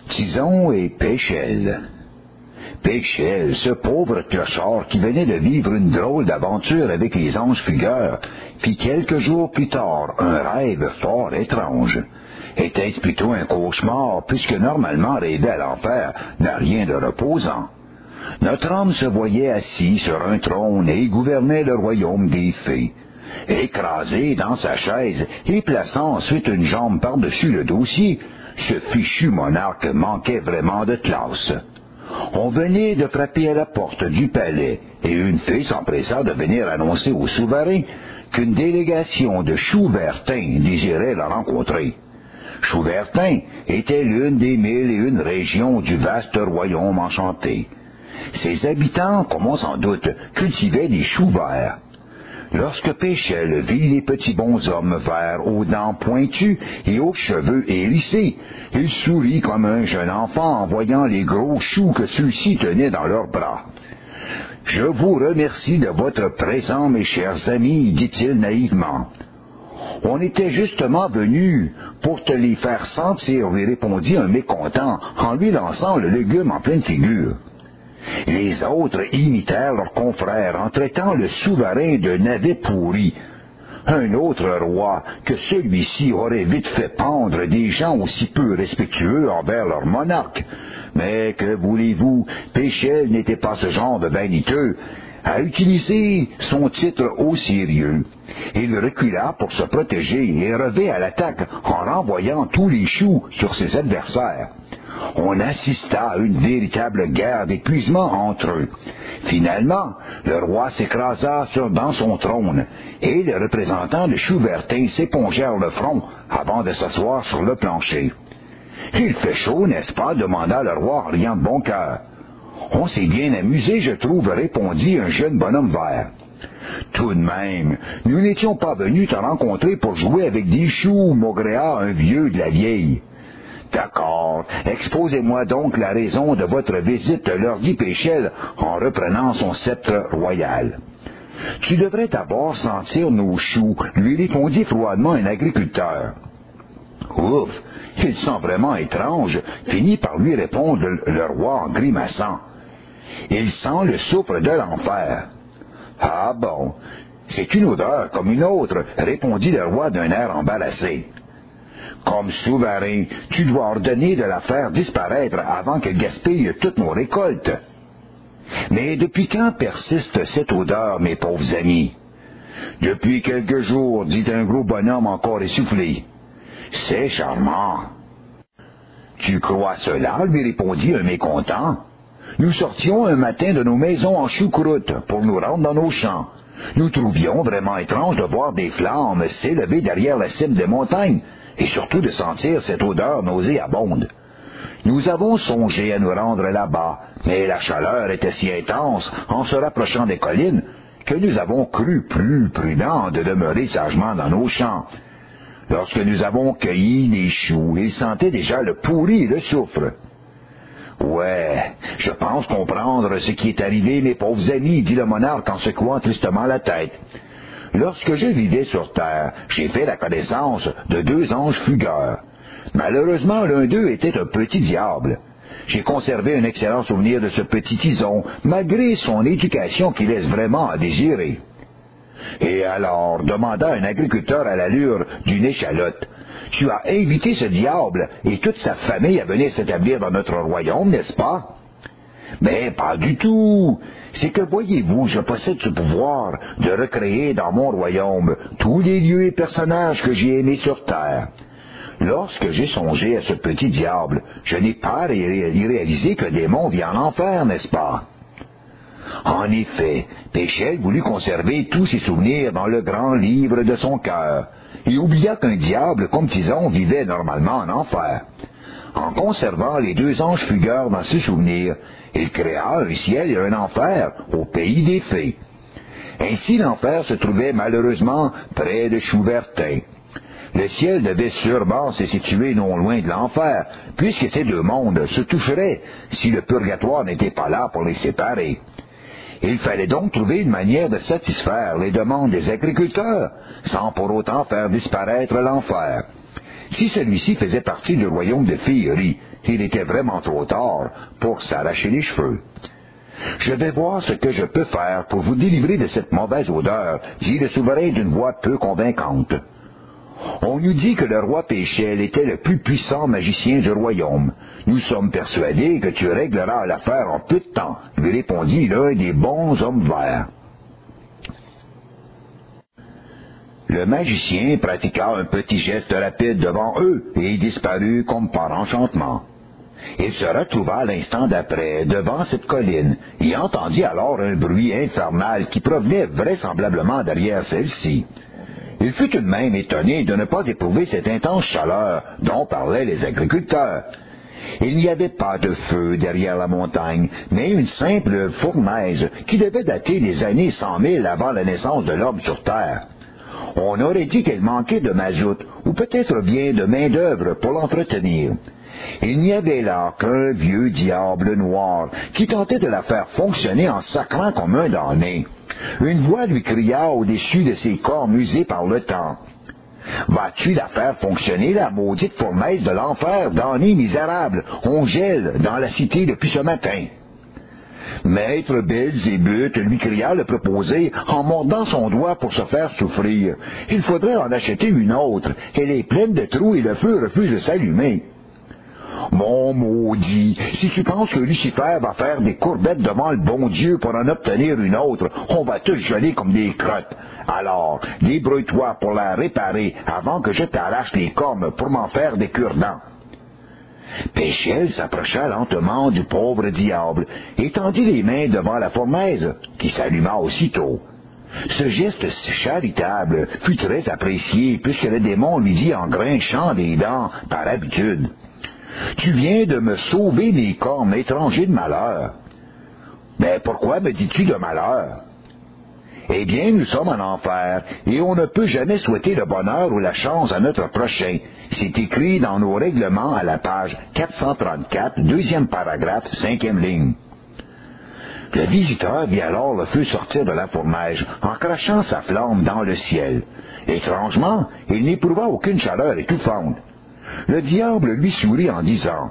Tison et Péchelle. Péchelle, ce pauvre clochard qui venait de vivre une drôle d'aventure avec les anges fugueurs, fit quelques jours plus tard un rêve fort étrange. Était-ce plutôt un cauchemar, puisque normalement rêver à l'enfer n'a rien de reposant? Notre homme se voyait assis sur un trône et gouvernait le royaume des fées. Écrasé dans sa chaise et plaçant ensuite une jambe par-dessus le dossier, ce fichu monarque manquait vraiment de classe. On venait de frapper à la porte du palais, et une fée s'empressa de venir annoncer au souverain qu'une délégation de Chouvertins désirait le rencontrer. Chouvertin était l'une des 1001 régions du vaste royaume enchanté. Ses habitants, comme on s'en doute, cultivaient des choux verts. Lorsque Péchelle vit les petits bonshommes verts aux dents pointues et aux cheveux hérissés, il sourit comme un jeune enfant en voyant les gros choux que ceux-ci tenaient dans leurs bras. « Je vous remercie de votre présent, mes chers amis, dit-il naïvement. « On était justement venus pour te les faire sentir, lui répondit un mécontent en lui lançant le légume en pleine figure. Les autres imitèrent leurs confrères en traitant le souverain de navet pourri. Un autre roi que celui-ci aurait vite fait pendre des gens aussi peu respectueux envers leur monarque. Mais que voulez-vous, Péchelle n'était pas ce genre de vaniteux à utiliser son titre au sérieux. Il recula pour se protéger et revint à l'attaque en renvoyant tous les choux sur ses adversaires. On assista à une véritable guerre d'épuisement entre eux. Finalement, le roi s'écrasa dans son trône, et les représentants de Chouvertin s'épongèrent le front avant de s'asseoir sur le plancher. « Il fait chaud, n'est-ce pas? » demanda le roi en riant de bon cœur. « On s'est bien amusé, je trouve, » répondit un jeune bonhomme vert. « Tout de même, nous n'étions pas venus te rencontrer pour jouer avec des choux, maugréa un vieux de la vieille. » « D'accord. Exposez-moi donc la raison de votre visite, leur dit Péchelle en reprenant son sceptre royal. »« Tu devrais d'abord sentir nos choux, lui répondit froidement un agriculteur. »« Ouf, il sent vraiment étrange, finit par lui répondre le roi en grimaçant. »« Il sent le souffle de l'enfer. »« Ah bon, c'est une odeur comme une autre, répondit le roi d'un air embarrassé. » Comme souverain, tu dois ordonner de la faire disparaître avant qu'elle gaspille toutes nos récoltes. Mais depuis quand persiste cette odeur, mes pauvres amis? Depuis quelques jours, dit un gros bonhomme encore essoufflé. C'est charmant. Tu crois cela? Lui répondit un mécontent. Nous sortions un matin de nos maisons en choucroute pour nous rendre dans nos champs. Nous trouvions vraiment étrange de voir des flammes s'élever derrière la cime des montagnes, et surtout de sentir cette odeur nauséabonde. Nous avons songé à nous rendre là-bas, mais la chaleur était si intense en se rapprochant des collines que nous avons cru plus prudent de demeurer sagement dans nos champs. Lorsque nous avons cueilli les choux, ils sentaient déjà le pourri et le soufre. Ouais, je pense comprendre ce qui est arrivé, mes pauvres amis, dit le monarque en secouant tristement la tête. Lorsque je vivais sur Terre, j'ai fait la connaissance de 2 anges fugueurs. Malheureusement, l'un d'eux était un petit diable. J'ai conservé un excellent souvenir de ce petit Tison, malgré son éducation qui laisse vraiment à désirer. Et alors, demanda un agriculteur à l'allure d'une échalote, tu as invité ce diable et toute sa famille à venir s'établir dans notre royaume, n'est-ce pas? Mais pas du tout. C'est que, voyez-vous, je possède ce pouvoir de recréer dans mon royaume tous les lieux et personnages que j'ai aimés sur Terre. Lorsque j'ai songé à ce petit diable, je n'ai pas réalisé que démon vit en enfer, n'est-ce pas? En effet, Péchelle voulut conserver tous ses souvenirs dans le grand livre de son cœur, et oublia qu'un diable comme Tison vivait normalement en enfer. En conservant les 2 anges fugueurs dans ses souvenirs, il créa un ciel et un enfer au pays des fées. Ainsi l'enfer se trouvait malheureusement près de Chouvertin. Le ciel devait sûrement se situer non loin de l'enfer, puisque ces 2 mondes se toucheraient si le purgatoire n'était pas là pour les séparer. Il fallait donc trouver une manière de satisfaire les demandes des agriculteurs, sans pour autant faire disparaître l'enfer. Si celui-ci faisait partie du royaume de féerie, il était vraiment trop tard pour s'arracher les cheveux. « Je vais voir ce que je peux faire pour vous délivrer de cette mauvaise odeur, dit le souverain d'une voix peu convaincante. On nous dit que le roi Péchel était le plus puissant magicien du royaume. Nous sommes persuadés que tu régleras l'affaire en peu de temps, lui répondit l'un des bons hommes verts. Le magicien pratiqua un petit geste rapide devant eux et disparut comme par enchantement. Il se retrouva à l'instant d'après devant cette colline et entendit alors un bruit infernal qui provenait vraisemblablement derrière celle-ci. Il fut tout de même étonné de ne pas éprouver cette intense chaleur dont parlaient les agriculteurs. Il n'y avait pas de feu derrière la montagne, mais une simple fournaise qui devait dater des années 100 000 avant la naissance de l'homme sur Terre. On aurait dit qu'elle manquait de mazout, ou peut-être bien de main-d'œuvre pour l'entretenir. Il n'y avait là qu'un vieux diable noir qui tentait de la faire fonctionner en sacrant comme un damné. Une voix lui cria au-dessus de ses corps usés par le temps. « Vas-tu la faire fonctionner, la maudite fournaise de l'enfer, damné misérable? On gèle dans la cité depuis ce matin. » Maître Belzébuth, lui cria le proposé en mordant son doigt pour se faire souffrir. « Il faudrait en acheter une autre. Elle est pleine de trous et le feu refuse de s'allumer. » Mon maudit, si tu penses que Lucifer va faire des courbettes devant le bon Dieu pour en obtenir une autre, on va tous geler comme des crottes. Alors, débrouille-toi pour la réparer avant que je t'arrache les cornes pour m'en faire des cure-dents. Péchel s'approcha lentement du pauvre diable et tendit les mains devant la fournaise, qui s'alluma aussitôt. Ce geste charitable fut très apprécié puisque le démon lui dit en grinchant des dents par habitude. « Tu viens de me sauver mes cornes étrangers de malheur. » « Mais pourquoi me dis-tu de malheur? » « Eh bien, nous sommes en enfer, et on ne peut jamais souhaiter le bonheur ou la chance à notre prochain. C'est écrit dans nos règlements à la page 434, deuxième paragraphe, 5e ligne. » Le visiteur vit alors le feu sortir de la fournaise en crachant sa flamme dans le ciel. Étrangement, il n'éprouva aucune chaleur étouffante. Le diable lui sourit en disant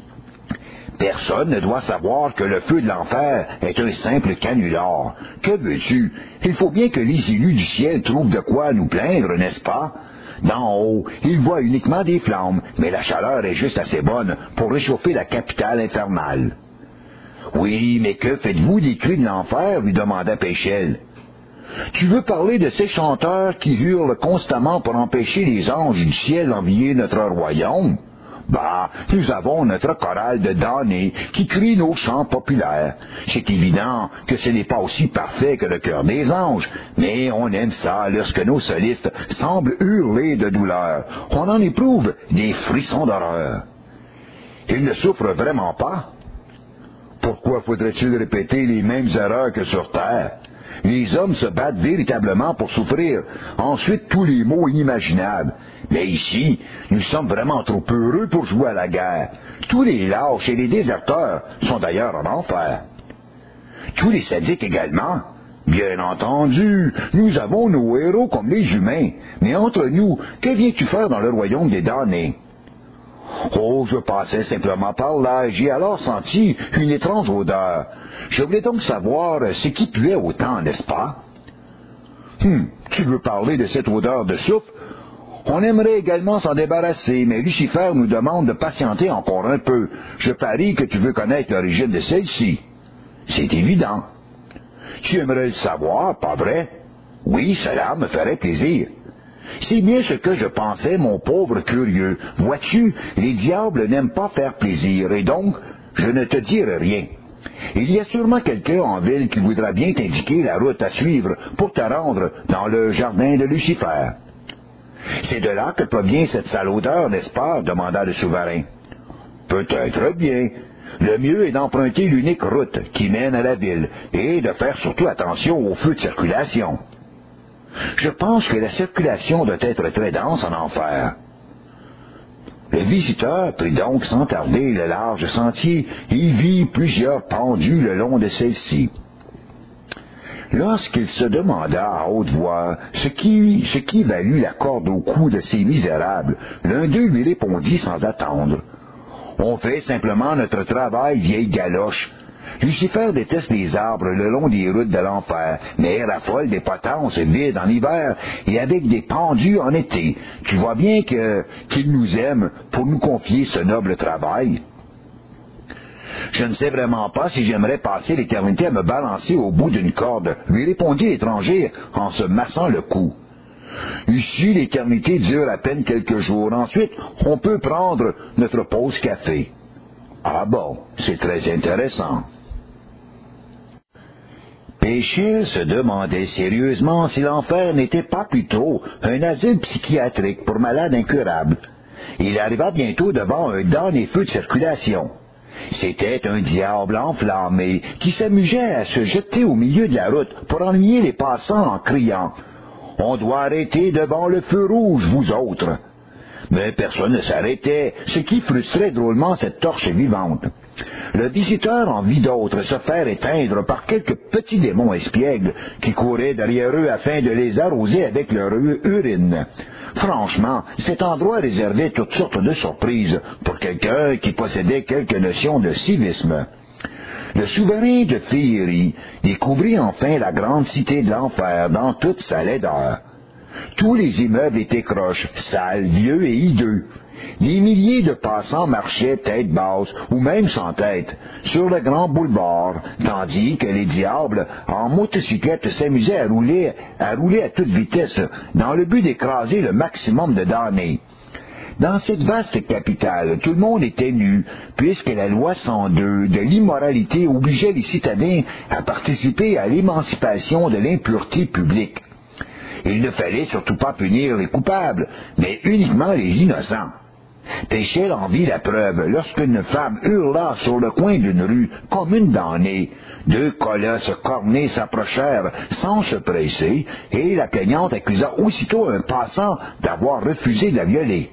« Personne ne doit savoir que le feu de l'enfer est un simple canular. Que veux-tu? Il faut bien que les élus du ciel trouvent de quoi nous plaindre, n'est-ce pas? D'en haut, ils voient uniquement des flammes, mais la chaleur est juste assez bonne pour réchauffer la capitale infernale. » « Oui, mais que faites-vous des cris de l'enfer? » lui demanda Péchel. « Tu veux parler de ces chanteurs qui hurlent constamment pour empêcher les anges du ciel d'envahir notre royaume? Bah, nous avons notre chorale de damnés qui crie nos chants populaires. C'est évident que ce n'est pas aussi parfait que le chœur des anges, mais on aime ça lorsque nos solistes semblent hurler de douleur. On en éprouve des frissons d'horreur. Ils ne souffrent vraiment pas? Pourquoi faudrait-il répéter les mêmes erreurs que sur Terre? Les hommes se battent véritablement pour souffrir ensuite tous les maux inimaginables. Mais ici, nous sommes vraiment trop heureux pour jouer à la guerre. Tous les lâches et les déserteurs sont d'ailleurs en enfer. Tous les sadiques également. Bien entendu, nous avons nos héros comme les humains. Mais entre nous, que viens-tu faire dans le royaume des damnés? Oh, je passais simplement par là et j'ai alors senti une étrange odeur. Je voulais donc savoir ce qui puait autant, n'est-ce pas? Tu veux parler de cette odeur de soupe? On aimerait également s'en débarrasser, mais Lucifer nous demande de patienter encore un peu. Je parie que tu veux connaître l'origine de celle-ci. C'est évident. Tu aimerais le savoir, pas vrai? Oui, cela me ferait plaisir. C'est bien ce que je pensais, mon pauvre curieux. Vois-tu, les diables n'aiment pas faire plaisir, et donc, je ne te dirai rien. Il y a sûrement quelqu'un en ville qui voudra bien t'indiquer la route à suivre pour te rendre dans le jardin de Lucifer. C'est de là que provient cette sale odeur, n'est-ce pas? Demanda le souverain. Peut-être bien. Le mieux est d'emprunter l'unique route qui mène à la ville, et de faire surtout attention au feu de circulation. Je pense que la circulation doit être très dense en enfer. Le visiteur prit donc sans tarder le large sentier et vit plusieurs pendus le long de celle-ci. Lorsqu'il se demanda à haute voix ce qui valut la corde au cou de ces misérables, l'un d'eux lui répondit sans attendre. « On fait simplement notre travail, vieille galoche. Lucifer déteste les arbres le long des routes de l'enfer, mais raffole des potences vides en hiver et avec des pendus en été. Tu vois bien qu'il nous aime pour nous confier ce noble travail. » « Je ne sais vraiment pas si j'aimerais passer l'éternité à me balancer au bout d'une corde, lui répondit l'étranger en se massant le cou. Ici, l'éternité dure à peine quelques jours. Ensuite, on peut prendre notre pause café. Ah bon, c'est très intéressant. Péchil se demandait sérieusement si l'enfer n'était pas plutôt un asile psychiatrique pour malades incurables. Il arriva bientôt devant un dernier feu de circulation. C'était un diable enflammé qui s'amusait à se jeter au milieu de la route pour ennuyer les passants en criant « On doit arrêter devant le feu rouge, vous autres !» Mais personne ne s'arrêtait, ce qui frustrait drôlement cette torche vivante. Le visiteur en vit d'autres se faire éteindre par quelques petits démons espiègles qui couraient derrière eux afin de les arroser avec leur urine. Franchement, cet endroit réservait toutes sortes de surprises pour quelqu'un qui possédait quelques notions de civisme. Le souverain de Féerie découvrit enfin la grande cité de l'enfer dans toute sa laideur. Tous les immeubles étaient croches, sales, vieux et hideux. Des milliers de passants marchaient tête basse, ou même sans tête, sur le grand boulevard, tandis que les diables, en motocyclette, s'amusaient à rouler à toute vitesse, dans le but d'écraser le maximum de damnés. Dans cette vaste capitale, tout le monde était nu, puisque la loi 102 de l'immoralité obligeait les citadins à participer à l'émancipation de l'impureté publique. Il ne fallait surtout pas punir les coupables, mais uniquement les innocents. Péchel en vit la preuve lorsqu'une femme hurla sur le coin d'une rue comme une damnée. Deux colosses cornés s'approchèrent sans se presser, et la plaignante accusa aussitôt un passant d'avoir refusé de la violer.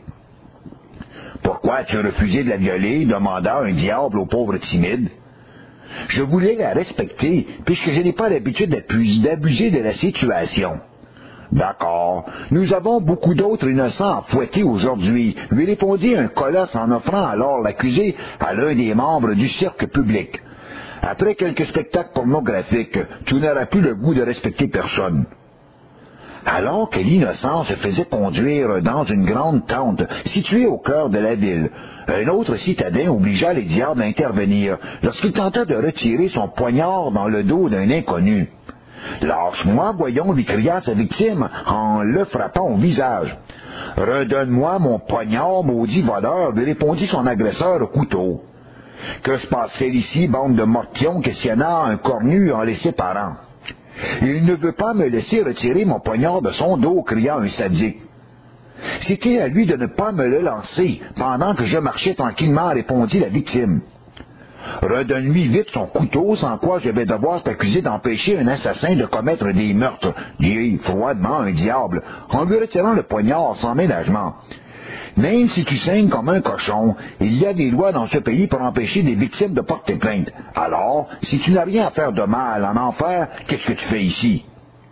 « Pourquoi as-tu refusé de la violer ?» demanda un diable au pauvre timide. « Je voulais la respecter, puisque je n'ai pas l'habitude d'abuser de la situation. » « D'accord. Nous avons beaucoup d'autres innocents à fouetter aujourd'hui, lui répondit un colosse en offrant alors l'accusé à l'un des membres du cirque public. Après quelques spectacles pornographiques, tu n'auras plus le goût de respecter personne. » Alors que l'innocent se faisait conduire dans une grande tente située au cœur de la ville, un autre citadin obligea les diables à intervenir lorsqu'il tenta de retirer son poignard dans le dos d'un inconnu. « Lâche-moi, voyons, lui cria sa victime en le frappant au visage. « Redonne-moi mon poignard, maudit voleur, lui répondit son agresseur au couteau. « Que se passe-t-il ici, bande de morpions, questionna un cornu en les séparant. « Il ne veut pas me laisser retirer mon poignard de son dos, cria un sadique. « C'était à lui de ne pas me le lancer pendant que je marchais tranquillement, répondit la victime. Redonne-lui vite son couteau, sans quoi je vais devoir t'accuser d'empêcher un assassin de commettre des meurtres, dit froidement un diable, en lui retirant le poignard sans ménagement. Même si tu saignes comme un cochon, il y a des lois dans ce pays pour empêcher des victimes de porter plainte. Alors, si tu n'as rien à faire de mal en enfer, qu'est-ce que tu fais ici?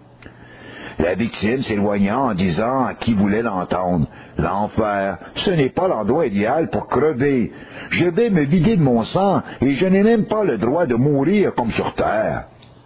La victime s'éloigna en disant à qui voulait l'entendre, « L'enfer, ce n'est pas l'endroit idéal pour crever. Je vais me vider de mon sang et je n'ai même pas le droit de mourir comme sur terre. »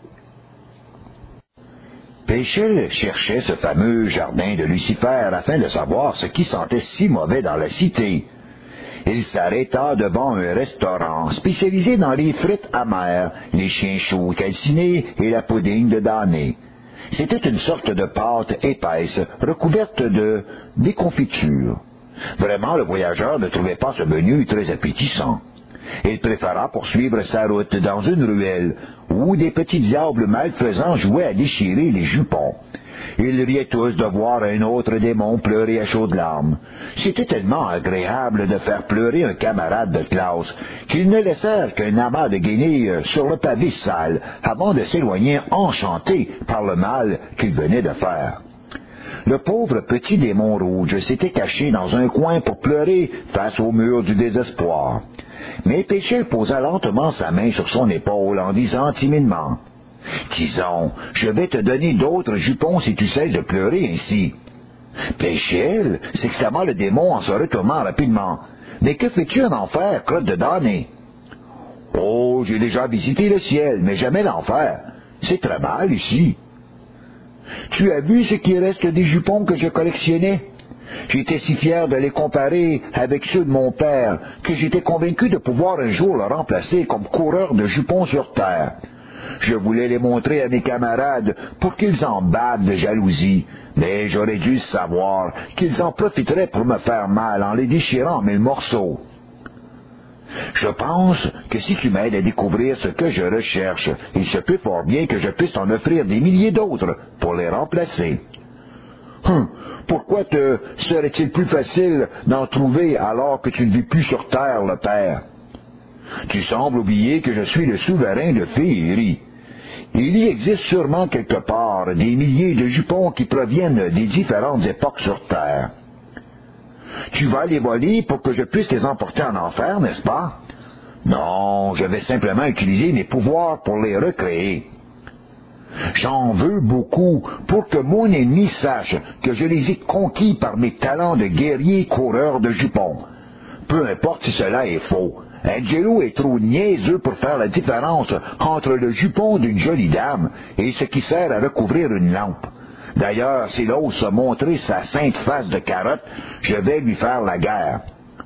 Péchel cherchait ce fameux jardin de Lucifer afin de savoir ce qui sentait si mauvais dans la cité. Il s'arrêta devant un restaurant spécialisé dans les frites amères, les chiens chauds calcinés et la pudding de damné. C'était une sorte de pâte épaisse, recouverte de déconfiture. Vraiment, le voyageur ne trouvait pas ce menu très appétissant. Il préféra poursuivre sa route dans une ruelle, où des petits diables malfaisants jouaient à déchirer les jupons. Ils riaient tous de voir un autre démon pleurer à chaudes larmes. C'était tellement agréable de faire pleurer un camarade de classe qu'ils ne laissèrent qu'un amas de guenilles sur le pavé sale avant de s'éloigner enchantés par le mal qu'ils venaient de faire. Le pauvre petit démon rouge s'était caché dans un coin pour pleurer face au mur du désespoir. Mais Péchel posa lentement sa main sur son épaule en disant timidement, Tison, je vais te donner d'autres jupons si tu cesses de pleurer ainsi. Péchiel, s'exclama le démon en se retournant rapidement. Mais que fais-tu en enfer, crotte de damné? Oh, j'ai déjà visité le ciel, mais jamais l'enfer. C'est très mal ici. Tu as vu ce qui reste des jupons que je collectionnais? J'étais si fier de les comparer avec ceux de mon père que j'étais convaincu de pouvoir un jour le remplacer comme coureur de jupons sur terre. Je voulais les montrer à mes camarades pour qu'ils en battent de jalousie, mais j'aurais dû savoir qu'ils en profiteraient pour me faire mal en les déchirant en mille morceaux. Je pense que si tu m'aides à découvrir ce que je recherche, il se peut fort bien que je puisse t'en offrir des milliers d'autres pour les remplacer. Pourquoi te serait-il plus facile d'en trouver alors que tu ne vis plus sur terre, le Père? Tu sembles oublier que je suis le souverain de Féerie. Il y existe sûrement quelque part des milliers de jupons qui proviennent des différentes époques sur terre. Tu vas les voler pour que je puisse les emporter en enfer, n'est-ce pas? Non, je vais simplement utiliser mes pouvoirs pour les recréer. J'en veux beaucoup pour que mon ennemi sache que je les ai conquis par mes talents de guerrier coureur de jupons. Peu importe si cela est faux. Angelo est trop niaiseux pour faire la différence entre le jupon d'une jolie dame et ce qui sert à recouvrir une lampe. D'ailleurs, s'il ose se montrer sa sainte face de carotte, je vais lui faire la guerre.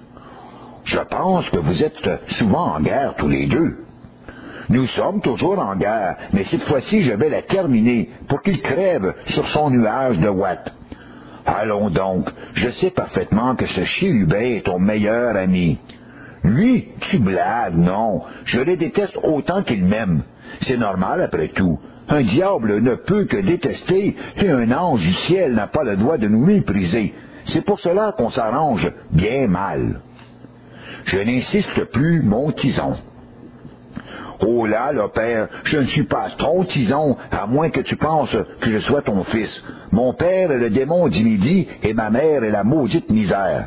Je pense que vous êtes souvent en guerre tous les deux. Nous sommes toujours en guerre, mais cette fois-ci, je vais la terminer pour qu'il crève sur son nuage de ouate. Allons donc, je sais parfaitement que ce chérubin est ton meilleur ami. Lui, tu blagues, non, je le déteste autant qu'il m'aime. C'est normal après tout. Un diable ne peut que détester et un ange du ciel n'a pas le droit de nous mépriser. C'est pour cela qu'on s'arrange bien mal. Je n'insiste plus, mon Tison. Oh là, le père, je ne suis pas ton Tison, à moins que tu penses que je sois ton fils. Mon père est le démon du midi et ma mère est la maudite misère.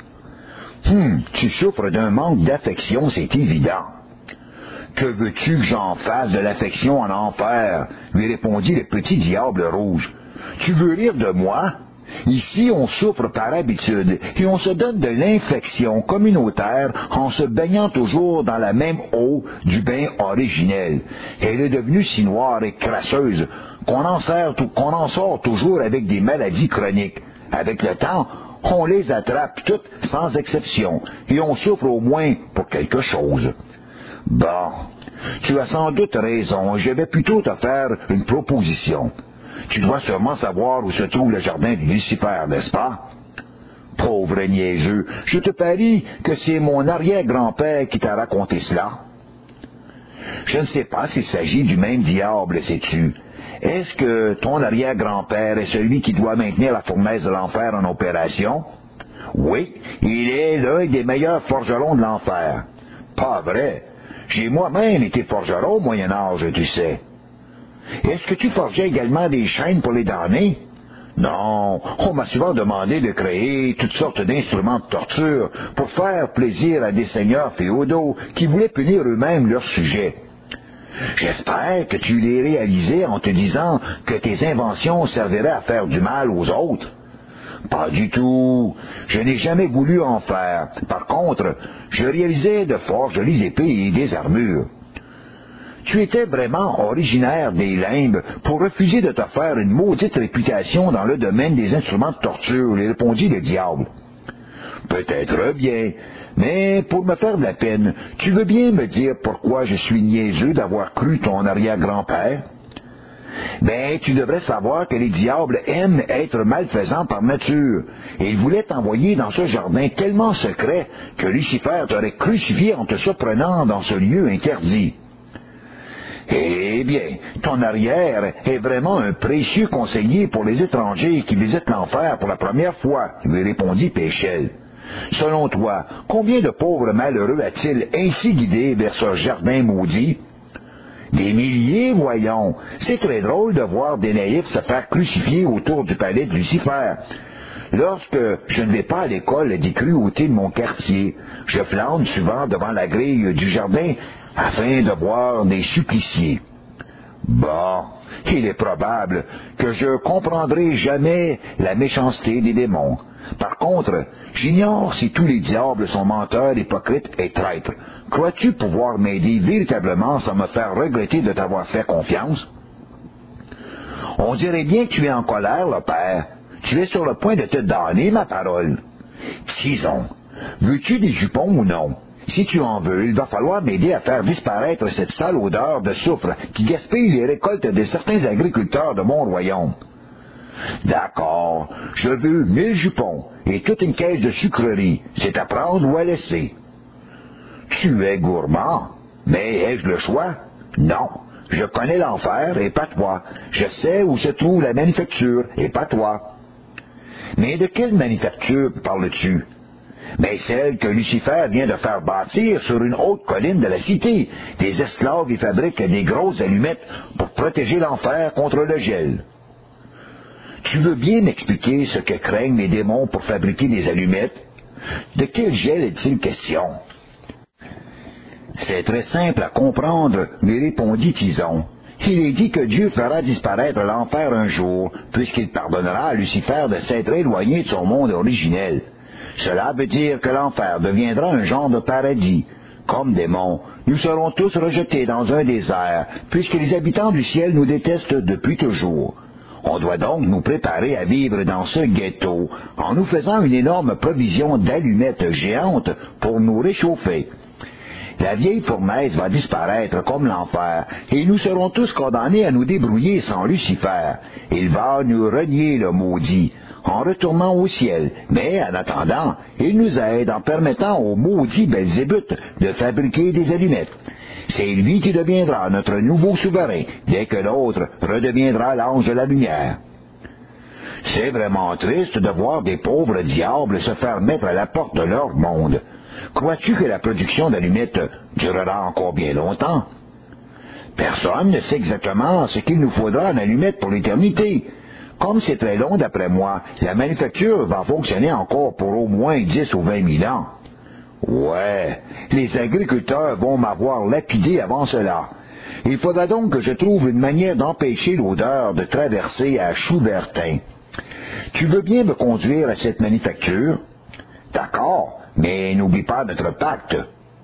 Tu souffres d'un manque d'affection, c'est évident. Que veux-tu que j'en fasse de l'affection en enfer? Lui répondit le petit diable rouge. Tu veux rire de moi? Ici, on souffre par habitude et on se donne de l'infection communautaire en se baignant toujours dans la même eau du bain originel. Elle est devenue si noire et crasseuse qu'on en sort toujours avec des maladies chroniques. Avec le temps, on les attrape toutes sans exception et on souffre au moins pour quelque chose. Bon, tu as sans doute raison, je vais plutôt te faire une proposition. Tu dois sûrement savoir où se trouve le jardin de Lucifer, n'est-ce pas? Pauvre niaiseux, je te parie que c'est mon arrière-grand-père qui t'a raconté cela. Je ne sais pas s'il s'agit du même diable, sais-tu. Est-ce que ton arrière-grand-père est celui qui doit maintenir la fournaise de l'enfer en opération? Oui, il est l'un des meilleurs forgerons de l'enfer. Pas vrai. J'ai moi-même été forgeron au Moyen-Âge, tu sais. Est-ce que tu forgeais également des chaînes pour les damnés? Non, on m'a souvent demandé de créer toutes sortes d'instruments de torture pour faire plaisir à des seigneurs féodaux qui voulaient punir eux-mêmes leurs sujets. J'espère que tu les réalisais en te disant que tes inventions serviraient à faire du mal aux autres. Pas du tout. Je n'ai jamais voulu en faire. Par contre, je réalisais de fort jolies épées et des armures. Tu étais vraiment originaire des limbes pour refuser de te faire une maudite réputation dans le domaine des instruments de torture, lui répondit le diable. Peut-être bien, mais pour me faire de la peine, tu veux bien me dire pourquoi je suis niaiseux d'avoir cru ton arrière-grand-père? Ben, tu devrais savoir que les diables aiment être malfaisants par nature, et ils voulaient t'envoyer dans ce jardin tellement secret que Lucifer t'aurait crucifié en te surprenant dans ce lieu interdit. Eh bien, ton arrière est vraiment un précieux conseiller pour les étrangers qui visitent l'enfer pour la première fois, lui répondit Péchiel. Selon toi, combien de pauvres malheureux a-t-il ainsi guidés vers ce jardin maudit? Des milliers, voyons. C'est très drôle de voir des naïfs se faire crucifier autour du palais de Lucifer. Lorsque je ne vais pas à l'école des cruautés de mon quartier, je flâne souvent devant la grille du jardin afin de voir des suppliciés. Bon, il est probable que je comprendrai jamais la méchanceté des démons. Par contre, j'ignore si tous les diables sont menteurs, hypocrites et traîtres. Crois-tu pouvoir m'aider véritablement sans me faire regretter de t'avoir fait confiance? On dirait bien que tu es en colère, le père. Tu es sur le point de te damner, ma parole. Tison, veux-tu des jupons ou non? Si tu en veux, il va falloir m'aider à faire disparaître cette sale odeur de soufre qui gaspille les récoltes de certains agriculteurs de mon royaume. D'accord, je veux 1000 jupons et toute une caisse de sucreries. C'est à prendre ou à laisser. Tu es gourmand, mais ai-je le choix? Non. Je connais l'enfer et pas toi. Je sais où se trouve la manufacture et pas toi. Mais de quelle manufacture parles-tu? Mais celle que Lucifer vient de faire bâtir sur une haute colline de la cité. Des esclaves y fabriquent des grosses allumettes pour protéger l'enfer contre le gel. Tu veux bien m'expliquer ce que craignent les démons pour fabriquer des allumettes? De quel gel est-il question? C'est très simple à comprendre, lui répondit Tison. Il est dit que Dieu fera disparaître l'enfer un jour, puisqu'il pardonnera à Lucifer de s'être éloigné de son monde originel. Cela veut dire que l'enfer deviendra un genre de paradis. Comme démons, nous serons tous rejetés dans un désert, puisque les habitants du ciel nous détestent depuis toujours. On doit donc nous préparer à vivre dans ce ghetto, en nous faisant une énorme provision d'allumettes géantes pour nous réchauffer. La vieille fournaise va disparaître comme l'enfer, et nous serons tous condamnés à nous débrouiller sans Lucifer. Il va nous renier le maudit, en retournant au ciel, mais en attendant, il nous aide en permettant au maudit Belzébuth de fabriquer des allumettes. C'est lui qui deviendra notre nouveau souverain, dès que l'autre redeviendra l'ange de la lumière. C'est vraiment triste de voir des pauvres diables se faire mettre à la porte de leur monde. Crois-tu que la production d'allumettes durera encore bien longtemps? Personne ne sait exactement ce qu'il nous faudra en allumettes pour l'éternité. Comme c'est très long d'après moi, la manufacture va fonctionner encore pour au moins 10 ou 20 000 ans. Ouais, les agriculteurs vont m'avoir lapidé avant cela. Il faudra donc que je trouve une manière d'empêcher l'odeur de traverser à Choubertin. Tu veux bien me conduire à cette manufacture? D'accord, mais n'oublie pas notre pacte.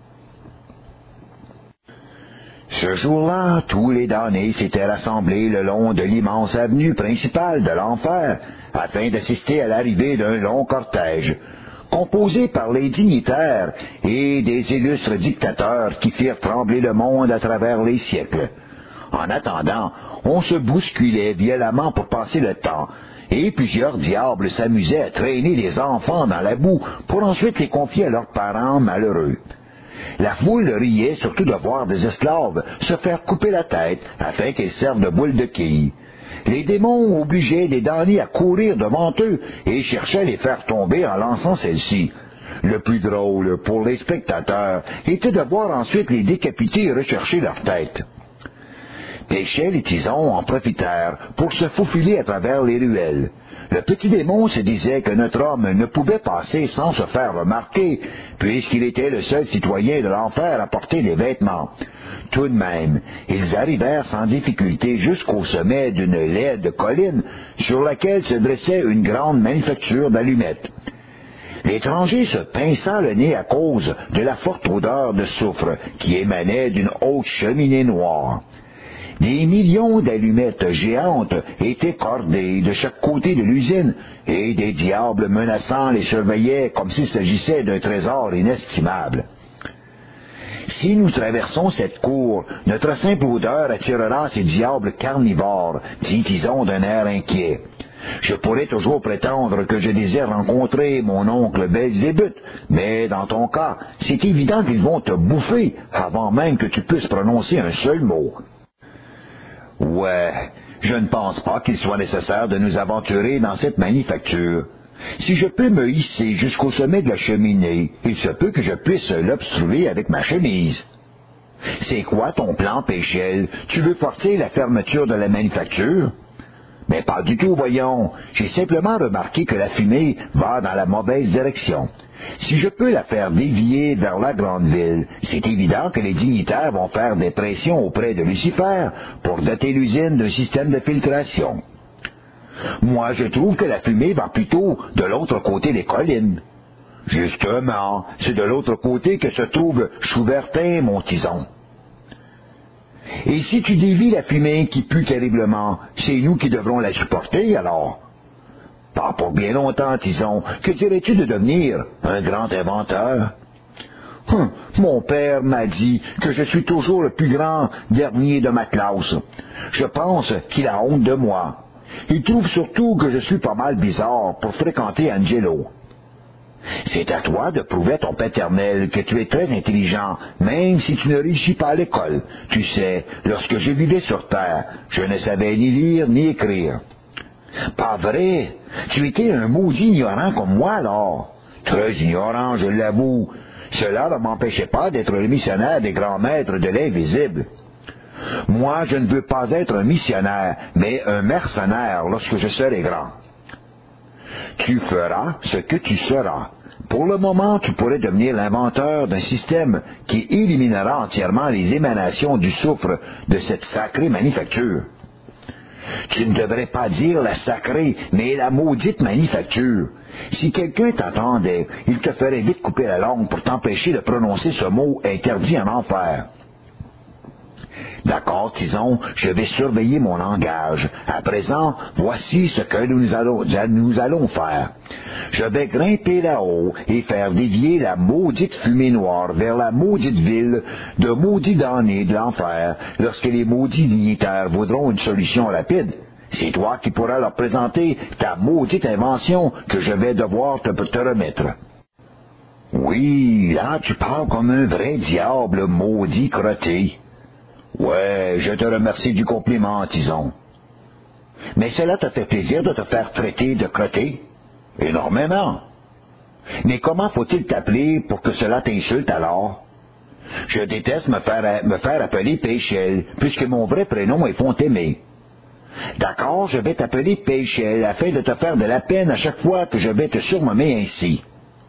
Ce jour-là, tous les damnés s'étaient rassemblés le long de l'immense avenue principale de l'enfer, afin d'assister à l'arrivée d'un long cortège, composé par les dignitaires et des illustres dictateurs qui firent trembler le monde à travers les siècles. En attendant, on se bousculait violemment pour passer le temps, et plusieurs diables s'amusaient à traîner les enfants dans la boue pour ensuite les confier à leurs parents malheureux. La foule riait surtout de voir des esclaves se faire couper la tête afin qu'ils servent de boules de quilles. Les démons obligeaient les damnés à courir devant eux et cherchaient à les faire tomber en lançant celles-ci. Le plus drôle pour les spectateurs était de voir ensuite les décapités et rechercher leur tête. Péchel et Tison en profitèrent pour se faufiler à travers les ruelles. Le petit démon se disait que notre homme ne pouvait passer sans se faire remarquer, puisqu'il était le seul citoyen de l'enfer à porter des vêtements. Tout de même, ils arrivèrent sans difficulté jusqu'au sommet d'une laide colline sur laquelle se dressait une grande manufacture d'allumettes. L'étranger se pinça le nez à cause de la forte odeur de soufre qui émanait d'une haute cheminée noire. Des millions d'allumettes géantes étaient cordées de chaque côté de l'usine, et des diables menaçants les surveillaient comme s'il s'agissait d'un trésor inestimable. Si nous traversons cette cour, notre simple odeur attirera ces diables carnivores, dit Tison d'un air inquiet. Je pourrais toujours prétendre que je désire rencontrer mon oncle Belzébuth, mais dans ton cas, c'est évident qu'ils vont te bouffer avant même que tu puisses prononcer un seul mot. Ouais, je ne pense pas qu'il soit nécessaire de nous aventurer dans cette manufacture. Si je peux me hisser jusqu'au sommet de la cheminée, il se peut que je puisse l'obstruer avec ma chemise. C'est quoi ton plan, Péchel? Tu veux forcer la fermeture de la manufacture? Mais pas du tout, voyons. J'ai simplement remarqué que la fumée va dans la mauvaise direction. Si je peux la faire dévier vers la grande ville, c'est évident que les dignitaires vont faire des pressions auprès de Lucifer pour doter l'usine d'un système de filtration. Moi, je trouve que la fumée va plutôt de l'autre côté des collines. Justement, c'est de l'autre côté que se trouve Choubertin, mon tison. Et si tu dévies la fumée qui pue terriblement, c'est nous qui devrons la supporter, alors? Pas pour bien longtemps, tison. Que dirais-tu de devenir un grand inventeur? Mon père m'a dit que je suis toujours le plus grand dernier de ma classe. Je pense qu'il a honte de moi. Il trouve surtout que je suis pas mal bizarre pour fréquenter Angelo. C'est à toi de prouver à ton paternel que tu es très intelligent, même si tu ne réussis pas à l'école. Tu sais, lorsque je vivais sur Terre, je ne savais ni lire ni écrire. Pas vrai? Tu étais un maudit ignorant comme moi, alors. Très ignorant, je l'avoue. Cela ne m'empêchait pas d'être le missionnaire des grands maîtres de l'invisible. Moi, je ne veux pas être un missionnaire, mais un mercenaire lorsque je serai grand. Tu feras ce que tu seras. Pour le moment, tu pourrais devenir l'inventeur d'un système qui éliminera entièrement les émanations du soufre de cette sacrée manufacture. Tu ne devrais pas dire la sacrée, mais la maudite manufacture. Si quelqu'un t'entendait, il te ferait vite couper la langue pour t'empêcher de prononcer ce mot interdit en enfer. D'accord, Tison, je vais surveiller mon langage. À présent, voici ce que nous allons faire. Je vais grimper là-haut et faire dévier la maudite fumée noire vers la maudite ville de maudits damnés de l'enfer lorsque les maudits dignitaires voudront une solution rapide. C'est toi qui pourras leur présenter ta maudite invention que je vais devoir te remettre. Oui, là tu parles comme un vrai diable maudit crotté. Ouais, je te remercie du compliment, Tison. Mais cela te fait plaisir de te faire traiter de crotté? Énormément. Mais comment faut-il t'appeler pour que cela t'insulte alors? Je déteste me faire appeler Péchel, puisque mon vrai prénom est Fontaimé. D'accord, je vais t'appeler Péchel, afin de te faire de la peine à chaque fois que je vais te surnommer ainsi.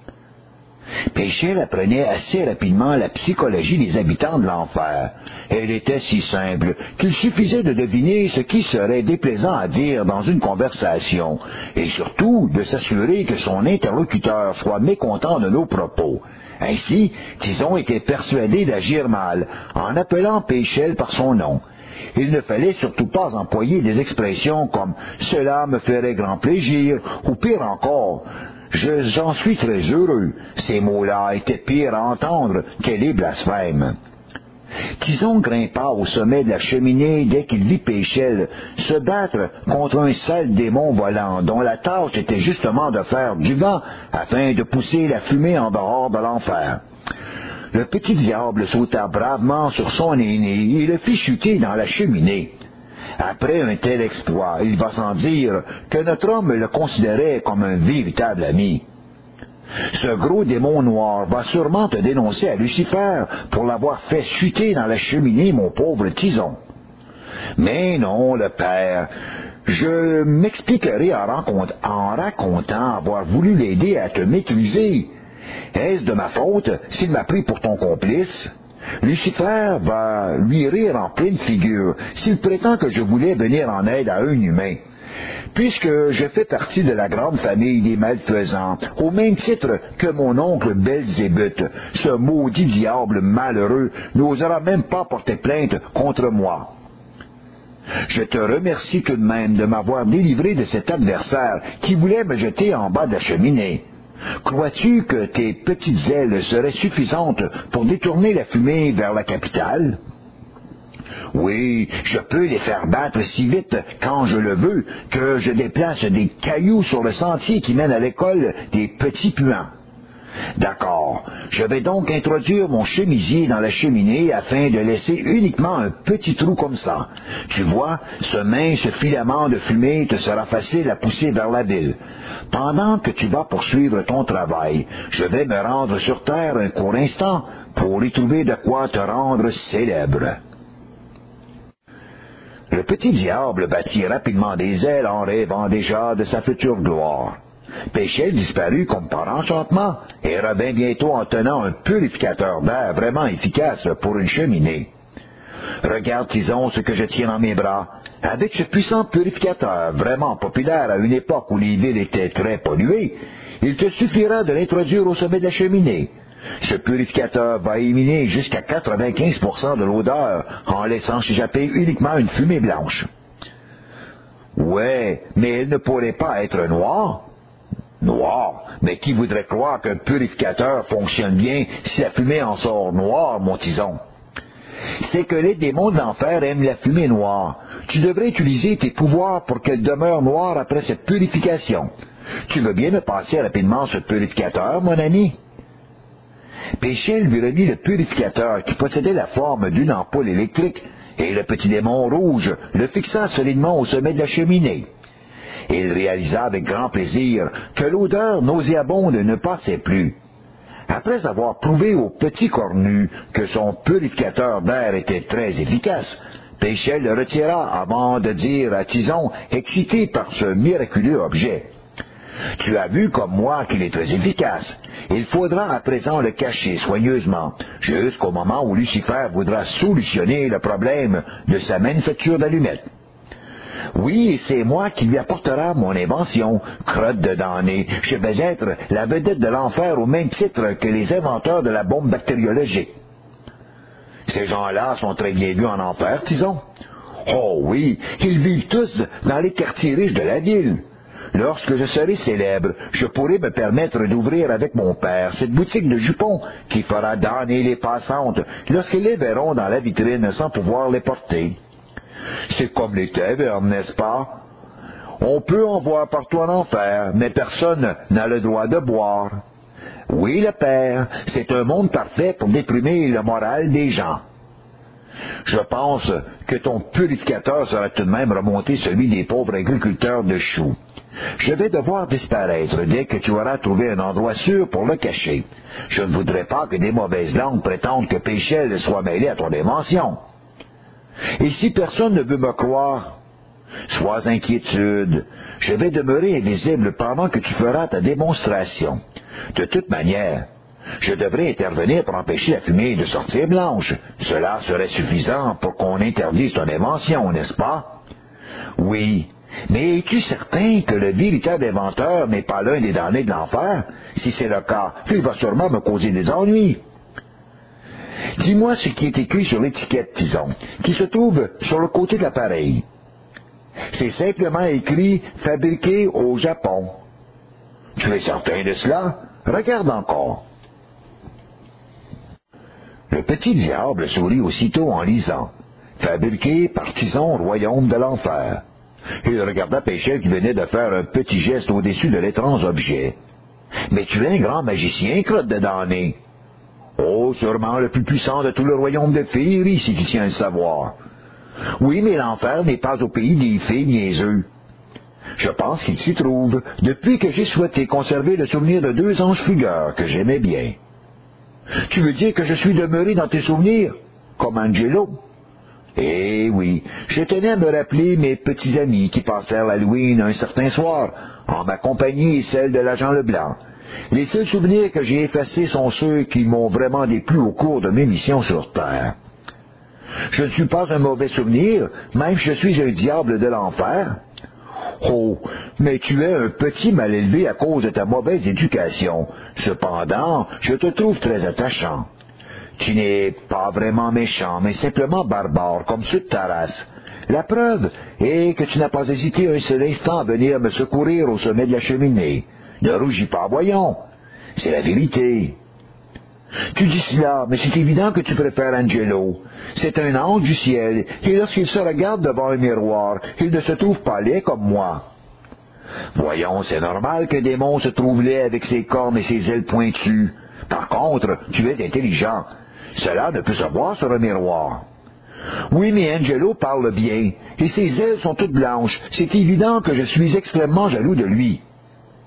Péchel apprenait assez rapidement la psychologie des habitants de l'enfer. Elle était si simple qu'il suffisait de deviner ce qui serait déplaisant à dire dans une conversation, et surtout de s'assurer que son interlocuteur soit mécontent de nos propos. Ainsi, Tison était persuadé d'agir mal, en appelant Péchel par son nom. Il ne fallait surtout pas employer des expressions comme « cela me ferait grand plaisir » ou pire encore « j'en suis très heureux ». Ces mots-là étaient pires à entendre que les blasphèmes. Tison grimpa au sommet de la cheminée dès qu'il vit Péchel se battre contre un sale démon volant dont la tâche était justement de faire du vent afin de pousser la fumée en dehors de l'enfer. Le petit diable sauta bravement sur son aîné et le fit chuter dans la cheminée. Après un tel exploit, il va sans dire que notre homme le considérait comme un véritable ami. Ce gros démon noir va sûrement te dénoncer à Lucifer pour l'avoir fait chuter dans la cheminée, mon pauvre Tison. Mais non, le père, je m'expliquerai en racontant avoir voulu l'aider à te maîtriser. Est-ce de ma faute s'il m'a pris pour ton complice? Lucifer va lui rire en pleine figure s'il prétend que je voulais venir en aide à un humain. Puisque je fais partie de la grande famille des malfaisants, au même titre que mon oncle Belzébuth, ce maudit diable malheureux n'osera même pas porter plainte contre moi. Je te remercie tout de même de m'avoir délivré de cet adversaire qui voulait me jeter en bas de la cheminée. Crois-tu que tes petites ailes seraient suffisantes pour détourner la fumée vers la capitale? Oui, je peux les faire battre si vite, quand je le veux, que je déplace des cailloux sur le sentier qui mène à l'école des petits puants. D'accord, je vais donc introduire mon chemisier dans la cheminée afin de laisser uniquement un petit trou comme ça. Tu vois, ce mince filament de fumée te sera facile à pousser vers la ville. Pendant que tu vas poursuivre ton travail, je vais me rendre sur Terre un court instant pour y trouver de quoi te rendre célèbre. Le Le petit diable battit rapidement des ailes en rêvant déjà de sa future gloire. Péchel disparut comme par enchantement et revint bientôt en tenant un purificateur d'air vraiment efficace pour une cheminée. Regarde, Tison, ce que je tiens dans mes bras. Avec ce puissant purificateur, vraiment populaire à une époque où les villes étaient très polluées, il te suffira de l'introduire au sommet de la cheminée. Ce purificateur va éliminer jusqu'à 95% de l'odeur en laissant s'échapper uniquement une fumée blanche. Ouais, mais elle ne pourrait pas être noire. Noir? Mais qui voudrait croire qu'un purificateur fonctionne bien si la fumée en sort noire, mon Tison? C'est que les démons de l'enfer aiment la fumée noire. Tu devrais utiliser tes pouvoirs pour qu'elle demeure noire après cette purification. Tu veux bien me passer rapidement ce purificateur, mon ami? Péchel lui remit le purificateur qui possédait la forme d'une ampoule électrique, et le petit démon rouge le fixa solidement au sommet de la cheminée. Il réalisa avec grand plaisir que l'odeur nauséabonde ne passait plus. Après avoir prouvé au petit cornu que son purificateur d'air était très efficace, Péchel le retira avant de dire à Tison, excité par ce miraculeux objet: « Tu as vu comme moi qu'il est très efficace. Il faudra à présent le cacher soigneusement, jusqu'au moment où Lucifer voudra solutionner le problème de sa manufacture d'allumettes. Oui, c'est moi qui lui apportera mon invention, crotte de damné. Je vais être la vedette de l'enfer au même titre que les inventeurs de la bombe bactériologique. » Ces gens-là sont très bien vus en enfer, Tison. Oh oui, ils vivent tous dans les quartiers riches de la ville. Lorsque je serai célèbre, je pourrai me permettre d'ouvrir avec mon père cette boutique de jupons qui fera damner les passantes lorsqu'elles les verront dans la vitrine sans pouvoir les porter. C'est comme les tavernes, n'est-ce pas? On peut en voir partout en enfer, mais personne n'a le droit de boire. Oui, le père, c'est un monde parfait pour déprimer le moral des gens. Je pense que ton purificateur sera tout de même remonté celui des pauvres agriculteurs de choux. Je vais devoir disparaître dès que tu auras trouvé un endroit sûr pour le cacher. Je ne voudrais pas que des mauvaises langues prétendent que Péchel soit mêlé à ton invention. Et si personne ne veut me croire, sois inquiétude. Je vais demeurer invisible pendant que tu feras ta démonstration. De toute manière, je devrais intervenir pour empêcher la fumée de sortir blanche. Cela serait suffisant pour qu'on interdise ton invention, n'est-ce pas? Oui. Mais es-tu certain que le véritable inventeur n'est pas l'un des damnés de l'enfer? Si c'est le cas, il va sûrement me causer des ennuis. Dis-moi ce qui est écrit sur l'étiquette, Tison, qui se trouve sur le côté de l'appareil. C'est simplement écrit « Fabriqué au Japon ». Tu es certain de cela? Regarde encore. Le petit diable sourit aussitôt en lisant « Fabriqué par Tison, royaume de l'enfer ». Il regarda Péchel qui venait de faire un petit geste au-dessus de l'étrange objet. « Mais tu es un grand magicien, crotte de damné. » Oh, sûrement le plus puissant de tout le royaume de féerie, si tu tiens à le savoir. Oui, mais l'enfer n'est pas au pays des fées niaiseux. Je pense qu'il s'y trouve, depuis que j'ai souhaité conserver le souvenir de 2 anges fugueurs que j'aimais bien. Tu veux dire que je suis demeuré dans tes souvenirs, comme Angelo? Eh oui, je tenais à me rappeler mes petits amis qui passèrent l'Halloween un certain soir, en ma compagnie et celle de l'agent Leblanc. Les seuls souvenirs que j'ai effacés sont ceux qui m'ont vraiment déplu au cours de mes missions sur Terre. Je ne suis pas un mauvais souvenir, même si je suis un diable de l'enfer. Oh, mais tu es un petit mal élevé à cause de ta mauvaise éducation. Cependant, je te trouve très attachant. Tu n'es pas vraiment méchant, mais simplement barbare, comme ceux de ta race. La preuve est que tu n'as pas hésité un seul instant à venir me secourir au sommet de la cheminée. Ne rougis pas, voyons. C'est la vérité. Tu dis cela, mais c'est évident que tu préfères Angelo. C'est un ange du ciel, et lorsqu'il se regarde devant un miroir, il ne se trouve pas laid comme moi. Voyons, c'est normal qu'un démon se trouve laid avec ses cornes et ses ailes pointues. Par contre, tu es intelligent. Cela ne peut se voir sur un miroir. Oui, mais Angelo parle bien, et ses ailes sont toutes blanches. C'est évident que je suis extrêmement jaloux de lui.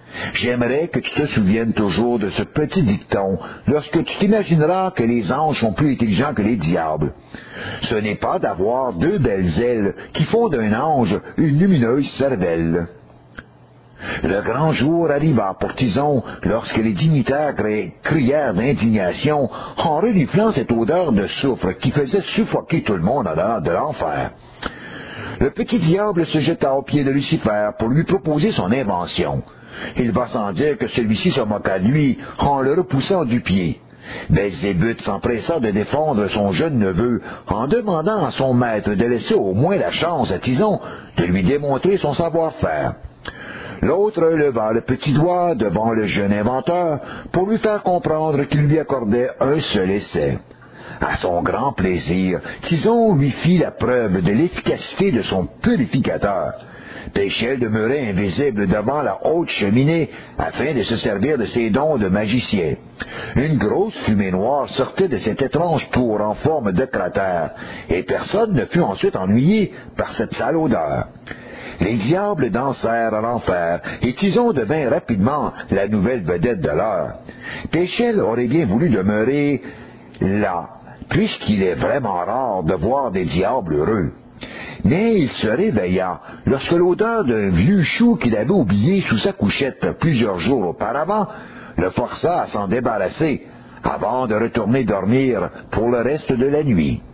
J'aimerais que tu te souviennes toujours de ce petit dicton lorsque tu t'imagineras que les anges sont plus intelligents que les diables. Ce n'est pas d'avoir deux belles ailes qui font d'un ange une lumineuse cervelle. Le grand jour arriva pour Tison lorsque les dignitaires crièrent d'indignation en reniflant cette odeur de soufre qui faisait suffoquer tout le monde en dehors de l'enfer. Le petit diable se jeta aux pieds de Lucifer pour lui proposer son invention. Il va sans dire que celui-ci se moqua de lui en le repoussant du pied. Belzébuth s'empressa de défendre son jeune neveu en demandant à son maître de laisser au moins la chance à Tison de lui démontrer son savoir-faire. L'autre leva le petit doigt devant le jeune inventeur pour lui faire comprendre qu'il lui accordait un seul essai. À son grand plaisir, Tison lui fit la preuve de l'efficacité de son purificateur. Péchiel demeurait invisible devant la haute cheminée afin de se servir de ses dons de magicien. Une grosse fumée noire sortait de cette étrange tour en forme de cratère, et personne ne fut ensuite ennuyé par cette sale odeur. Les diables dansèrent à l'enfer, et Tison devint rapidement la nouvelle vedette de l'heure. Péchiel aurait bien voulu demeurer là, puisqu'il est vraiment rare de voir des diables heureux. Mais il se réveilla lorsque l'odeur d'un vieux chou qu'il avait oublié sous sa couchette plusieurs jours auparavant le força à s'en débarrasser avant de retourner dormir pour le reste de la nuit.